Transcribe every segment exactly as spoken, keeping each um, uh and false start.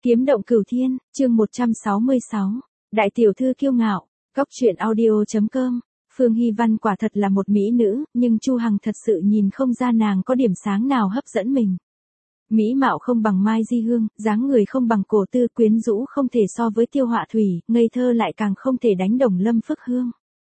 Kiếm động cửu thiên, chương một trăm sáu mươi sáu. Đại tiểu thư kiêu ngạo, góc truyện audio chấm com. Phương Hy Văn quả thật là một mỹ nữ, nhưng Chu Hằng thật sự nhìn không ra nàng có điểm sáng nào hấp dẫn mình. Mỹ mạo không bằng Mai Di Hương, dáng người không bằng Cổ Tư, quyến rũ không thể so với Tiêu Họa Thủy, ngây thơ lại càng không thể đánh đồng Lâm Phức Hương.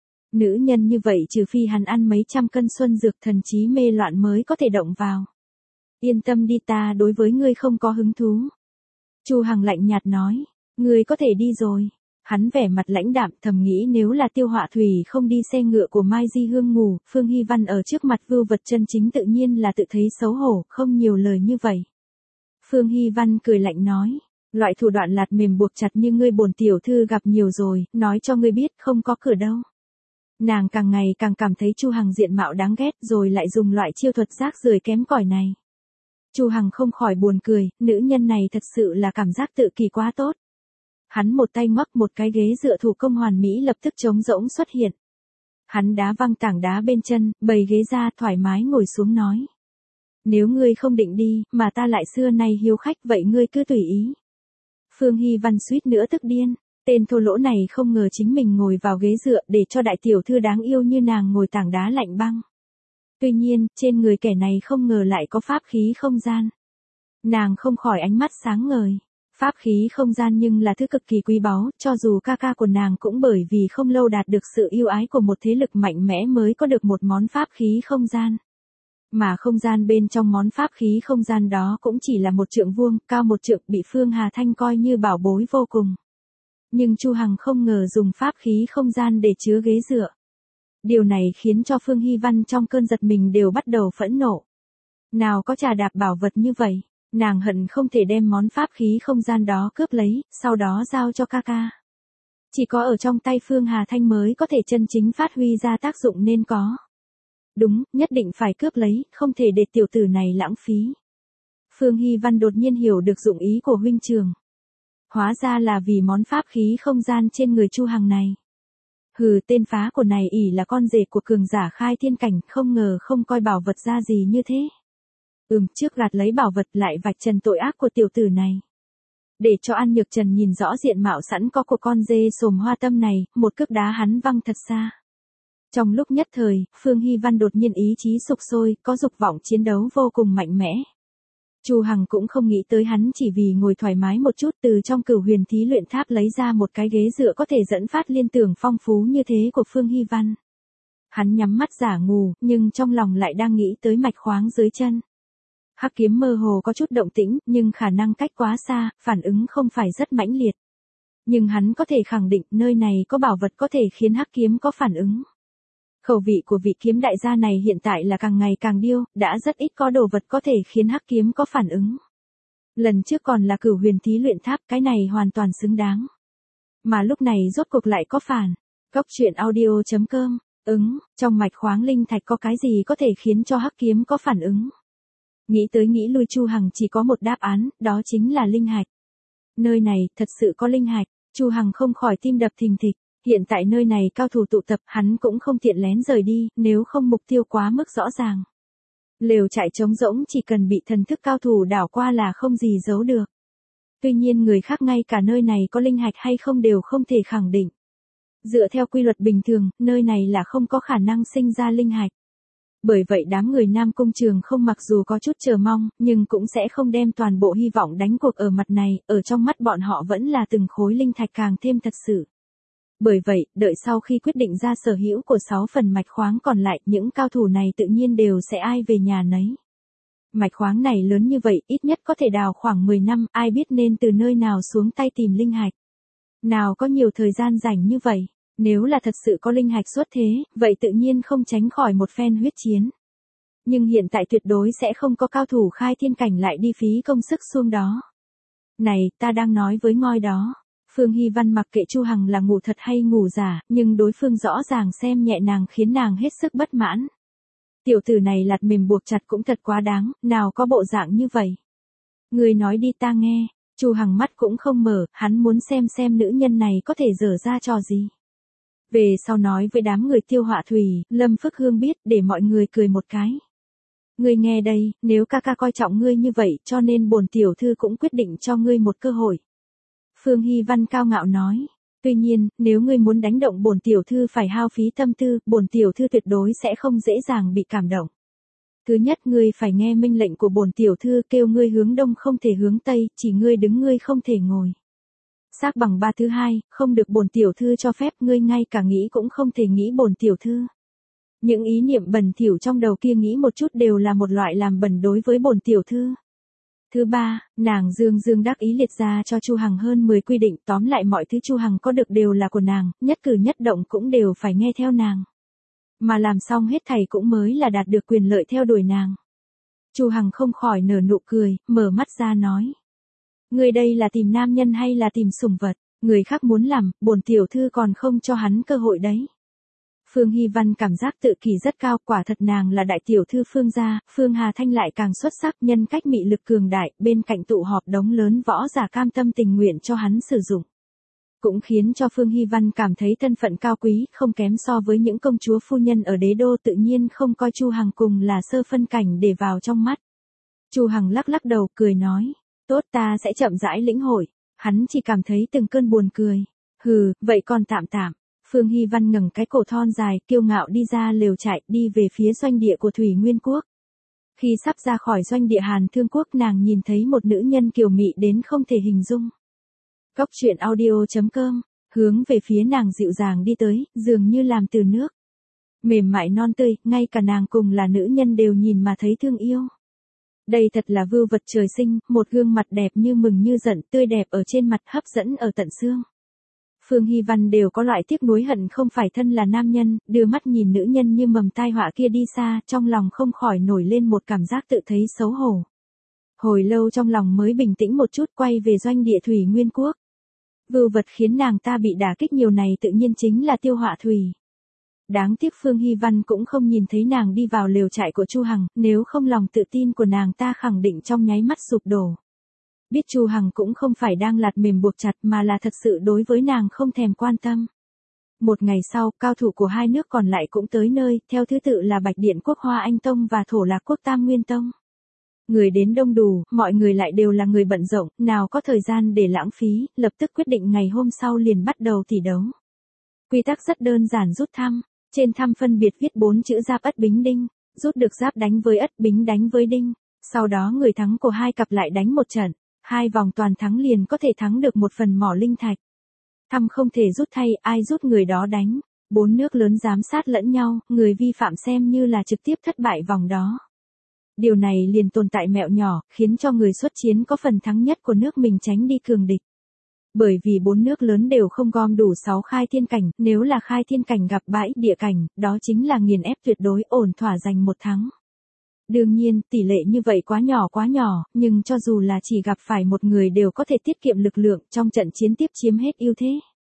Nữ nhân như vậy trừ phi hắn ăn mấy trăm cân xuân dược thần trí mê loạn mới có thể động vào. Yên tâm đi, ta đối với ngươi không có hứng thú. Chu Hằng lạnh nhạt nói, ngươi có thể đi rồi. Hắn vẻ mặt lãnh đạm, thầm nghĩ nếu là Tiêu Họa Thủy không đi xe ngựa của Mai Di Hương ngủ, Phương Hy Văn ở trước mặt vưu vật chân chính tự nhiên là tự thấy xấu hổ, không nhiều lời như vậy. Phương Hy Văn cười lạnh nói, loại thủ đoạn lạt mềm buộc chặt như ngươi bổn tiểu thư gặp nhiều rồi, nói cho ngươi biết không có cửa đâu. Nàng càng ngày càng cảm thấy Chu Hằng diện mạo đáng ghét, rồi lại dùng loại chiêu thuật rác rưởi kém cỏi này. Chu Hằng không khỏi buồn cười, nữ nhân này thật sự là cảm giác tự kỳ quá tốt. Hắn một tay ngoắc một cái ghế dựa thủ công hoàn mỹ lập tức trống rỗng xuất hiện. Hắn đá văng tảng đá bên chân, bày ghế ra thoải mái ngồi xuống nói. Nếu ngươi không định đi, mà ta lại xưa nay hiếu khách vậy ngươi cứ tùy ý. Phương Hy Văn suýt nữa tức điên, tên thô lỗ này không ngờ chính mình ngồi vào ghế dựa để cho đại tiểu thư đáng yêu như nàng ngồi tảng đá lạnh băng. Tuy nhiên, trên người kẻ này không ngờ lại có pháp khí không gian. Nàng không khỏi ánh mắt sáng ngời. Pháp khí không gian nhưng là thứ cực kỳ quý báu, cho dù ca ca của nàng cũng bởi vì không lâu đạt được sự yêu ái của một thế lực mạnh mẽ mới có được một món pháp khí không gian. Mà không gian bên trong món pháp khí không gian đó cũng chỉ là một trượng vuông, cao một trượng, bị Phương Hà Thanh coi như bảo bối vô cùng. Nhưng Chu Hằng không ngờ dùng pháp khí không gian để chứa ghế dựa. Điều này khiến cho Phương Hy Văn trong cơn giật mình đều bắt đầu phẫn nộ. Nào có trà đạp bảo vật như vậy, nàng hận không thể đem món pháp khí không gian đó cướp lấy, sau đó giao cho ca ca. Chỉ có ở trong tay Phương Hà Thanh mới có thể chân chính phát huy ra tác dụng nên có. Đúng, nhất định phải cướp lấy, không thể để tiểu tử này lãng phí. Phương Hy Văn đột nhiên hiểu được dụng ý của huynh trưởng. Hóa ra là vì món pháp khí không gian trên người Chu Hằng này. Hừ, tên phá của này ỷ là con rể của cường giả khai thiên cảnh, không ngờ không coi bảo vật ra gì như thế. Ừm, trước gạt lấy bảo vật lại vạch trần tội ác của tiểu tử này. Để cho An Nhược Trần nhìn rõ diện mạo sẵn có của con dê sồm hoa tâm này, một cước đá hắn văng thật xa. Trong lúc nhất thời, Phương Hy Văn đột nhiên ý chí sục sôi, có dục vọng chiến đấu vô cùng mạnh mẽ. Chu Hằng cũng không nghĩ tới hắn chỉ vì ngồi thoải mái một chút từ trong Cửu Huyền Thí Luyện Tháp lấy ra một cái ghế dựa có thể dẫn phát liên tưởng phong phú như thế của Phương Hy Văn. Hắn nhắm mắt giả ngủ, nhưng trong lòng lại đang nghĩ tới mạch khoáng dưới chân. Hắc kiếm mơ hồ có chút động tĩnh, nhưng khả năng cách quá xa, phản ứng không phải rất mãnh liệt. Nhưng hắn có thể khẳng định nơi này có bảo vật có thể khiến hắc kiếm có phản ứng. Khẩu vị của vị kiếm đại gia này hiện tại là càng ngày càng điêu, đã rất ít có đồ vật có thể khiến hắc kiếm có phản ứng. Lần trước còn là Cửu Huyền Thí Luyện Tháp, cái này hoàn toàn xứng đáng. Mà lúc này rốt cuộc lại có phản. Góc truyện audio chấm com, ứng, trong mạch khoáng linh thạch có cái gì có thể khiến cho hắc kiếm có phản ứng. Nghĩ tới nghĩ lui Chu Hằng chỉ có một đáp án, đó chính là linh hạch. Nơi này thật sự có linh hạch, Chu Hằng không khỏi tim đập thình thịch. Hiện tại nơi này cao thủ tụ tập, hắn cũng không tiện lén rời đi, nếu không mục tiêu quá mức rõ ràng. Lều trại trống rỗng chỉ cần bị thần thức cao thủ đảo qua là không gì giấu được. Tuy nhiên người khác ngay cả nơi này có linh hạch hay không đều không thể khẳng định. Dựa theo quy luật bình thường, nơi này là không có khả năng sinh ra linh hạch. Bởi vậy đám người Nam Cung Trường không mặc dù có chút chờ mong, nhưng cũng sẽ không đem toàn bộ hy vọng đánh cuộc ở mặt này, ở trong mắt bọn họ vẫn là từng khối linh thạch càng thêm thật sự. Bởi vậy, đợi sau khi quyết định ra sở hữu của sáu phần mạch khoáng còn lại, những cao thủ này tự nhiên đều sẽ ai về nhà nấy. Mạch khoáng này lớn như vậy, ít nhất có thể đào khoảng mười năm, ai biết nên từ nơi nào xuống tay tìm linh hạch. Nào có nhiều thời gian rảnh như vậy, nếu là thật sự có linh hạch xuất thế, vậy tự nhiên không tránh khỏi một phen huyết chiến. Nhưng hiện tại tuyệt đối sẽ không có cao thủ khai thiên cảnh lại đi phí công sức xuống đó. Này, ta đang nói với ngôi đó. Phương Hy Văn mặc kệ Chu Hằng là ngủ thật hay ngủ giả, nhưng đối phương rõ ràng xem nhẹ nàng khiến nàng hết sức bất mãn. Tiểu tử này lạt mềm buộc chặt cũng thật quá đáng, nào có bộ dạng như vậy. Người nói đi ta nghe, Chu Hằng mắt cũng không mở, hắn muốn xem xem nữ nhân này có thể dở ra trò gì. Về sau nói với đám người Tiêu Họa Thủy, Lâm Phức Hương biết để mọi người cười một cái. Ngươi nghe đây, nếu ca ca coi trọng ngươi như vậy cho nên bổn tiểu thư cũng quyết định cho ngươi một cơ hội. Phương Hy Văn cao ngạo nói. Tuy nhiên, nếu ngươi muốn đánh động bổn tiểu thư phải hao phí tâm tư, bổn tiểu thư tuyệt đối sẽ không dễ dàng bị cảm động. Thứ nhất, ngươi phải nghe mệnh lệnh của bổn tiểu thư, kêu ngươi hướng đông không thể hướng tây, chỉ ngươi đứng ngươi không thể ngồi. Xác bằng ba. Thứ hai, không được bổn tiểu thư cho phép, ngươi ngay cả nghĩ cũng không thể nghĩ bổn tiểu thư. Những ý niệm bẩn thỉu trong đầu kia nghĩ một chút đều là một loại làm bẩn đối với bổn tiểu thư. Thứ ba, nàng dương dương đắc ý liệt ra cho Chu Hằng hơn mười quy định, tóm lại mọi thứ Chu Hằng có được đều là của nàng, nhất cử nhất động cũng đều phải nghe theo nàng. Mà làm xong hết thảy cũng mới là đạt được quyền lợi theo đuổi nàng. Chu Hằng không khỏi nở nụ cười, mở mắt ra nói. Người đây là tìm nam nhân hay là tìm sủng vật, người khác muốn làm, bổn tiểu thư còn không cho hắn cơ hội đấy. Phương Hy Văn cảm giác tự kỷ rất cao, quả thật nàng là đại tiểu thư Phương gia, Phương Hà Thanh lại càng xuất sắc, nhân cách mị lực cường đại, bên cạnh tụ họp đống lớn võ giả cam tâm tình nguyện cho hắn sử dụng. Cũng khiến cho Phương Hy Văn cảm thấy thân phận cao quý, không kém so với những công chúa phu nhân ở đế đô, tự nhiên không coi Chu Hằng cùng là sơ phân cảnh để vào trong mắt. Chu Hằng lắc lắc đầu cười nói, tốt, ta sẽ chậm rãi lĩnh hội. Hắn chỉ cảm thấy từng cơn buồn cười. Hừ, vậy còn tạm tạm. Phương Hy Văn ngẩng cái cổ thon dài, kiêu ngạo đi ra lều trại, đi về phía doanh địa của Thủy Nguyên Quốc. Khi sắp ra khỏi doanh địa Hàn Thương Quốc, nàng nhìn thấy một nữ nhân kiều mị đến không thể hình dung. Cốc truyện audio chấm com, hướng về phía nàng dịu dàng đi tới, dường như làm từ nước. Mềm mại non tươi, ngay cả nàng cùng là nữ nhân đều nhìn mà thấy thương yêu. Đây thật là vưu vật trời sinh, một gương mặt đẹp như mừng như giận, tươi đẹp ở trên mặt, hấp dẫn ở tận xương. Phương Hy Văn đều có loại tiếc nuối hận không phải thân là nam nhân, đưa mắt nhìn nữ nhân như mầm tai họa kia đi xa, trong lòng không khỏi nổi lên một cảm giác tự thấy xấu hổ. Hồi lâu trong lòng mới bình tĩnh một chút, quay về doanh địa Thủy Nguyên Quốc. Vưu vật khiến nàng ta bị đả kích nhiều này tự nhiên chính là Tiêu Họa Thủy. Đáng tiếc Phương Hy Văn cũng không nhìn thấy nàng đi vào lều trại của Chu Hằng, nếu không lòng tự tin của nàng ta khẳng định trong nháy mắt sụp đổ. Biết Chu Hằng cũng không phải đang lạt mềm buộc chặt mà là thật sự đối với nàng không thèm quan tâm. Một ngày sau, cao thủ của hai nước còn lại cũng tới nơi, theo thứ tự là Bạch Điện Quốc Hoa Anh Tông và Thổ Lạc Quốc Tam Nguyên Tông. Người đến đông đủ, mọi người lại đều là người bận rộn, nào có thời gian để lãng phí, lập tức quyết định ngày hôm sau liền bắt đầu tỷ đấu. Quy tắc rất đơn giản, rút thăm. Trên thăm phân biệt viết bốn chữ giáp ất bính đinh, rút được giáp đánh với ất, bính đánh với đinh. Sau đó người thắng của hai cặp lại đánh một trận, hai vòng toàn thắng liền có thể thắng được một phần mỏ linh thạch. Thăm không thể rút thay, ai rút người đó đánh. Bốn nước lớn giám sát lẫn nhau, người vi phạm xem như là trực tiếp thất bại vòng đó. Điều này liền tồn tại mẹo nhỏ, khiến cho người xuất chiến có phần thắng nhất của nước mình tránh đi cường địch. Bởi vì bốn nước lớn đều không gom đủ sáu khai thiên cảnh, nếu là khai thiên cảnh gặp bãi địa cảnh, đó chính là nghiền ép tuyệt đối, ổn thỏa giành một thắng. Đương nhiên, tỷ lệ như vậy quá nhỏ quá nhỏ, nhưng cho dù là chỉ gặp phải một người đều có thể tiết kiệm lực lượng trong trận chiến tiếp chiếm hết ưu thế.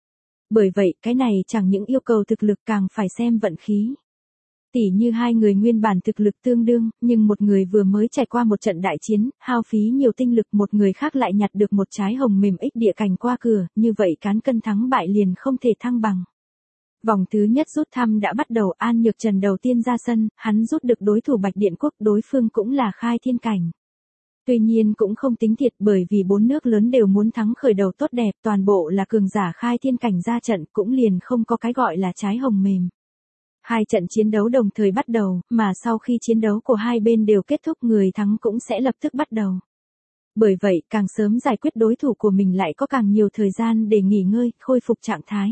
Bởi vậy, cái này chẳng những yêu cầu thực lực càng phải xem vận khí. Tỷ như hai người nguyên bản thực lực tương đương, nhưng một người vừa mới trải qua một trận đại chiến, hao phí nhiều tinh lực, một người khác lại nhặt được một trái hồng mềm ích địa cảnh qua cửa, như vậy cán cân thắng bại liền không thể thăng bằng. Vòng thứ nhất rút thăm đã bắt đầu, An Nhược Trần đầu tiên ra sân, hắn rút được đối thủ Bạch Điện Quốc, đối phương cũng là khai thiên cảnh. Tuy nhiên cũng không tính thiệt, bởi vì bốn nước lớn đều muốn thắng khởi đầu tốt đẹp, toàn bộ là cường giả khai thiên cảnh ra trận, cũng liền không có cái gọi là trái hồng mềm. Hai trận chiến đấu đồng thời bắt đầu, mà sau khi chiến đấu của hai bên đều kết thúc, người thắng cũng sẽ lập tức bắt đầu. Bởi vậy, càng sớm giải quyết đối thủ của mình lại có càng nhiều thời gian để nghỉ ngơi, khôi phục trạng thái.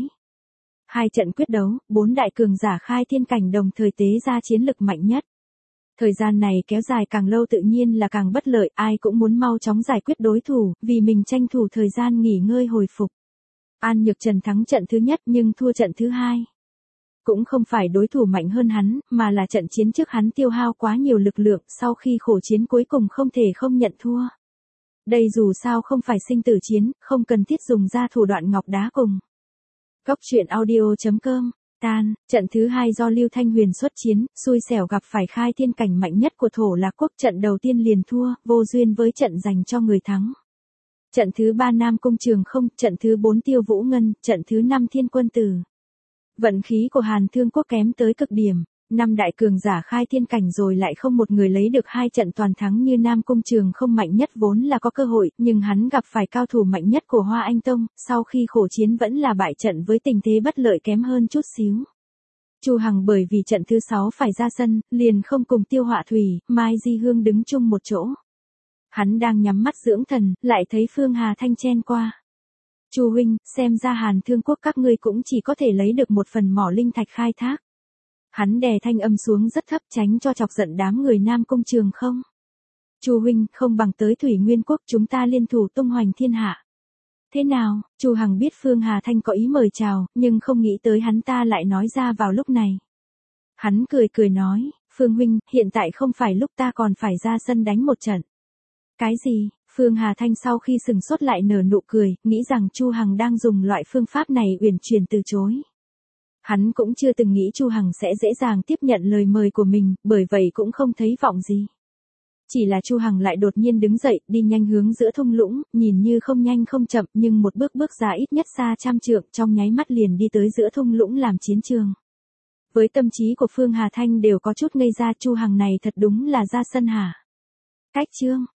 Hai trận quyết đấu, bốn đại cường giả khai thiên cảnh đồng thời tế ra chiến lực mạnh nhất. Thời gian này kéo dài càng lâu tự nhiên là càng bất lợi, ai cũng muốn mau chóng giải quyết đối thủ, vì mình tranh thủ thời gian nghỉ ngơi hồi phục. An Nhược Trần thắng trận thứ nhất nhưng thua trận thứ hai. Cũng không phải đối thủ mạnh hơn hắn, mà là trận chiến trước hắn tiêu hao quá nhiều lực lượng, sau khi khổ chiến cuối cùng không thể không nhận thua. Đây dù sao không phải sinh tử chiến, không cần thiết dùng ra thủ đoạn ngọc đá cùng. Cốc truyện audio chấm com, tan, trận thứ hai do Lưu Thanh Huyền xuất chiến, xui xẻo gặp phải khai thiên cảnh mạnh nhất của Thổ Lạc Quốc, trận đầu tiên liền thua, vô duyên với trận dành cho người thắng. Trận thứ ba Nam Cung Trường Không, trận thứ bốn Tiêu Vũ Ngân, trận thứ năm Thiên Quân Tử. Vận khí của Hàn Thương Quốc kém tới cực điểm, Năm đại cường giả khai thiên cảnh rồi lại không một người lấy được hai trận toàn thắng như Nam Cung Trường Không mạnh nhất vốn là có cơ hội, nhưng hắn gặp phải cao thủ mạnh nhất của Hoa Anh Tông, sau khi khổ chiến vẫn là bại trận với tình thế bất lợi kém hơn chút xíu. Chu Hằng bởi vì trận thứ sáu phải ra sân, liền không cùng Tiêu Họa Thủy, Mai Di Hương đứng chung một chỗ. Hắn đang nhắm mắt dưỡng thần, lại thấy Phương Hà Thanh chen qua. Chu huynh, xem ra Hàn Thương Quốc các ngươi cũng chỉ có thể lấy được một phần mỏ linh thạch khai thác. Hắn đè thanh âm xuống rất thấp tránh cho chọc giận đám người Nam Cung Trường Không. Chu huynh, không bằng tới Thủy Nguyên Quốc chúng ta liên thủ tung hoành thiên hạ. Thế nào? Chu Hằng biết Phương Hà Thanh có ý mời chào, nhưng không nghĩ tới hắn ta lại nói ra vào lúc này. Hắn cười cười nói, Phương huynh, hiện tại không phải lúc ta còn phải ra sân đánh một trận. Cái gì? Phương Hà Thanh sau khi sừng sốt lại nở nụ cười, nghĩ rằng Chu Hằng đang dùng loại phương pháp này uyển chuyển từ chối. Hắn cũng chưa từng nghĩ Chu Hằng sẽ dễ dàng tiếp nhận lời mời của mình, bởi vậy cũng không thấy vọng gì. Chỉ là Chu Hằng lại đột nhiên đứng dậy, đi nhanh hướng giữa thung lũng, nhìn như không nhanh không chậm, nhưng một bước bước ra ít nhất xa trăm trượng, trong nháy mắt liền đi tới giữa thung lũng làm chiến trường. Với tâm trí của Phương Hà Thanh đều có chút ngây ra, Chu Hằng này thật đúng là ra sân hả? Cách chương